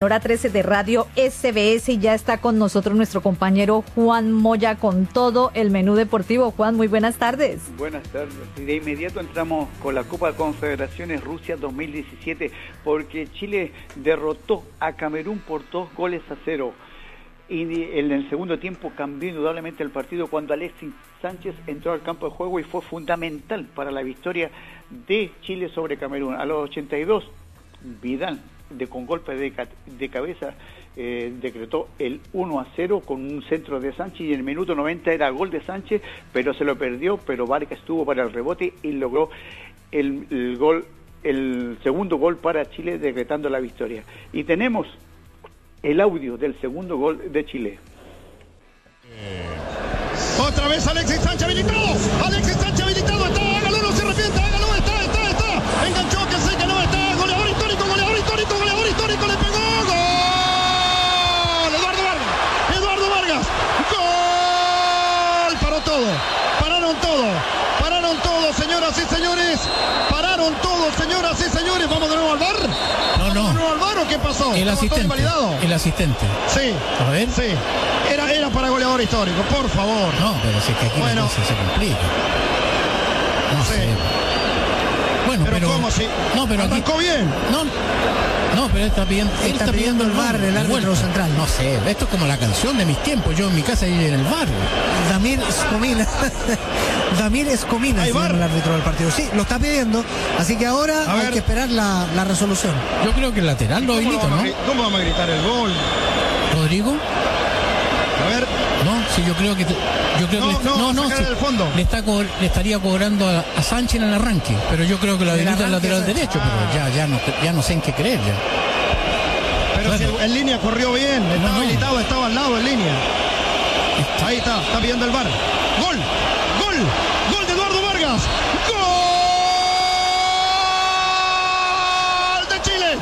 Hora 13 de Radio SBS y ya está con nosotros nuestro compañero Juan Moya con todo el menú deportivo. Juan, muy buenas tardes. Buenas tardes. Y de inmediato entramos con la Copa de Confederaciones Rusia 2017 porque Chile derrotó a Camerún por 2-0. Y en el segundo tiempo cambió indudablemente el partido cuando Alexis Sánchez entró al campo de juego y fue fundamental para la victoria de Chile sobre Camerún. A los 82, Vidal con golpe de cabeza decretó el 1-0 con un centro de Sánchez, y en el minuto 90 era gol de Sánchez, pero se lo perdió, pero Vargas estuvo para el rebote y logró el segundo gol para Chile, decretando la victoria. Y tenemos el audio del segundo gol de Chile. Otra vez Alexis Sánchez habilitado, está, hágalo, no se arrepiente, hágalo, está, enganchó, que sé que no está, goleador histórico, le pegó, gol, Eduardo Vargas, gol, pararon todo, señoras y señores, vamos de nuevo al VAR. No. ¿Al VAR o qué pasó? El asistente. Sí. A ver. Sí. Era para goleador histórico, por favor. No, pero si es que aquí la cosa se complica. No sé. Bueno, pero ¿cómo si? No, pero arrancó aquí bien. No, pero está pidiendo el VAR, el árbitro central. No sé, esto es como la canción de mis tiempos. Yo en mi casa y en el VAR. Damir Escomina es el árbitro del partido. Sí, lo está pidiendo, así que ahora hay que esperar la resolución. Yo creo que el lateral lo habilita, ¿no? ¿Cómo vamos a gritar el gol? ¿Rodrigo? A ver. No, sí, yo creo que le estaría cobrando a Sánchez en el arranque, pero yo creo que lo habilita el lateral derecho, pero ya no sé en qué creer ya. Pero bueno, si en línea corrió bien, estaba habilitado, estaba al lado en línea. Ahí está pidiendo el VAR. ¡Gol de Eduardo Vargas! ¡Gol de Chile!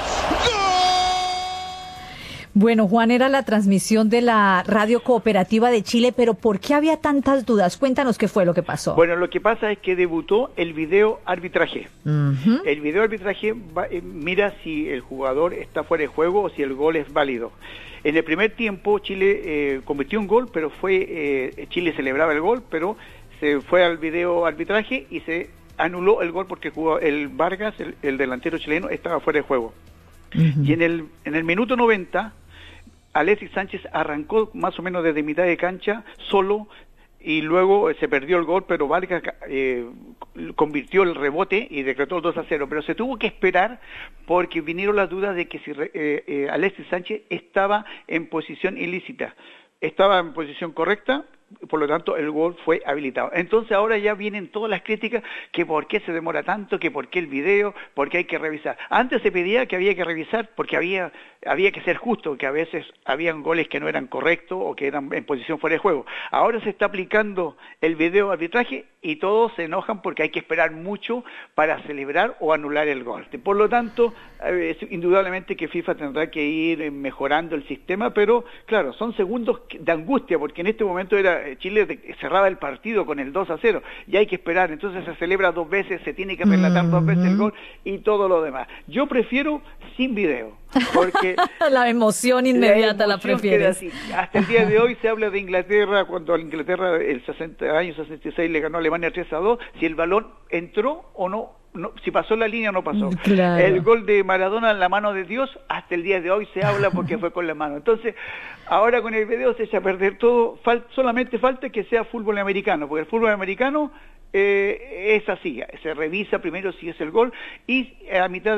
Bueno, Juan, era la transmisión de la Radio Cooperativa de Chile, pero ¿por qué había tantas dudas? Cuéntanos qué fue lo que pasó. Bueno, lo que pasa es que debutó el video arbitraje. Uh-huh. El video arbitraje mira si el jugador está fuera de juego o si el gol es válido. En el primer tiempo Chile convirtió un gol, pero Chile celebraba el gol, pero se fue al video arbitraje y se anuló el gol porque el Vargas, el delantero chileno, estaba fuera de juego. Uh-huh. Y en el minuto 90, Alexis Sánchez arrancó más o menos desde mitad de cancha solo, y luego se perdió el gol, pero Vargas convirtió el rebote y decretó el 2-0, pero se tuvo que esperar porque vinieron las dudas de que si Alexis Sánchez estaba en posición ilícita. Estaba en posición correcta, por lo tanto el gol fue habilitado. Entonces ahora ya vienen todas las críticas, que por qué se demora tanto, que por qué el video, por qué hay que revisar. Antes se pedía que había que revisar porque había que ser justo, que a veces habían goles que no eran correctos o que eran en posición fuera de juego. Ahora se está aplicando el video arbitraje y todos se enojan porque hay que esperar mucho para celebrar o anular el gol. Por lo tanto, indudablemente que FIFA tendrá que ir mejorando el sistema, pero claro, son segundos de angustia porque en este momento Chile cerraba el partido con el 2-0 y hay que esperar, entonces se celebra dos veces, se tiene que relatar dos veces el gol y todo lo demás. Yo prefiero sin video, porque la emoción inmediata la prefieres. Hasta el día de hoy se habla de Inglaterra, cuando Inglaterra el año 66 le ganó a Alemania 3-2, si el balón entró o no, si pasó la línea o no pasó. Claro. El gol de Maradona en la mano de Dios, hasta el día de hoy se habla porque fue con la mano. Entonces, ahora con el video se echa a perder todo, solamente falta que sea fútbol americano, porque el fútbol americano es así, se revisa primero si es el gol y a mitad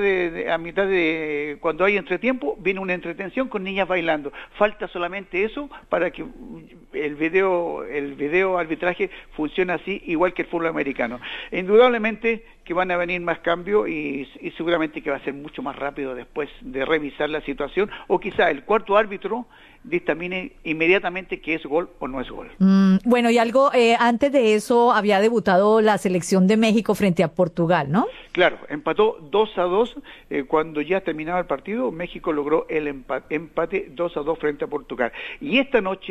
de cuando hay entretiempo viene una entretención con niñas bailando. Falta solamente eso para que el video arbitraje funcione así, igual que el fútbol americano. Indudablemente que van a venir más cambios y seguramente que va a ser mucho más rápido después de revisar la situación, o quizá el cuarto árbitro dictamine inmediatamente que es gol o no es gol. Bueno, y algo, antes de eso había debutado la selección de México frente a Portugal, ¿no? Claro, empató 2-2, cuando ya terminaba el partido, México logró el empate 2-2 frente a Portugal. Y esta noche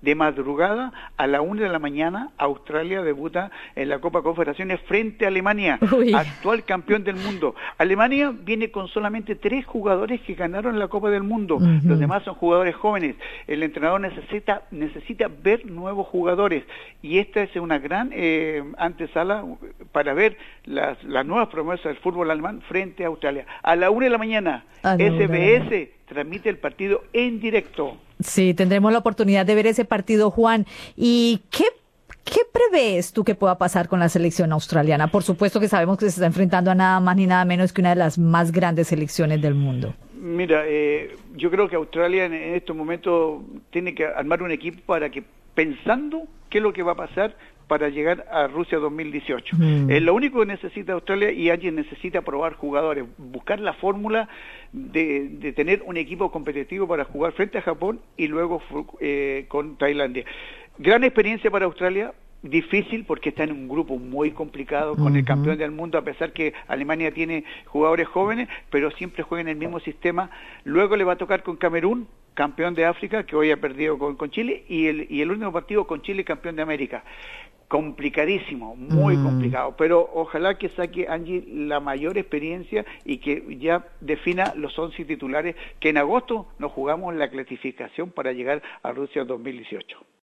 de madrugada a la 1 de la mañana, Australia debuta en la Copa Confederaciones frente a Alemania, actual campeón del mundo. Alemania viene con solamente 3 jugadores que ganaron la Copa del Mundo. Los demás son jugadores jóvenes. El entrenador necesita ver nuevos jugadores, y esta es una gran antesala para ver las nuevas promesas del fútbol alemán frente a Australia. A la 1 de la mañana, SBS transmite el partido en directo. Sí, tendremos la oportunidad de ver ese partido, Juan. ¿Y qué prevés tú que pueda pasar con la selección australiana? Por supuesto que sabemos que se está enfrentando a nada más ni nada menos que una de las más grandes selecciones del mundo. Mira, yo creo que Australia en estos momentos tiene que armar un equipo para que, pensando qué es lo que va a pasar para llegar a Rusia 2018. Es lo único que necesita Australia, y alguien necesita probar jugadores, buscar la fórmula de tener un equipo competitivo para jugar frente a Japón y luego con Tailandia. Gran experiencia para Australia. Difícil porque está en un grupo muy complicado con el campeón del mundo, a pesar que Alemania tiene jugadores jóvenes, pero siempre juega en el mismo sistema. Luego le va a tocar con Camerún, campeón de África, que hoy ha perdido con Chile, y el último partido con Chile, campeón de América. Complicadísimo, muy complicado, pero ojalá que saque Angie la mayor experiencia y que ya defina los 11 titulares, que en agosto nos jugamos la clasificación para llegar a Rusia 2018.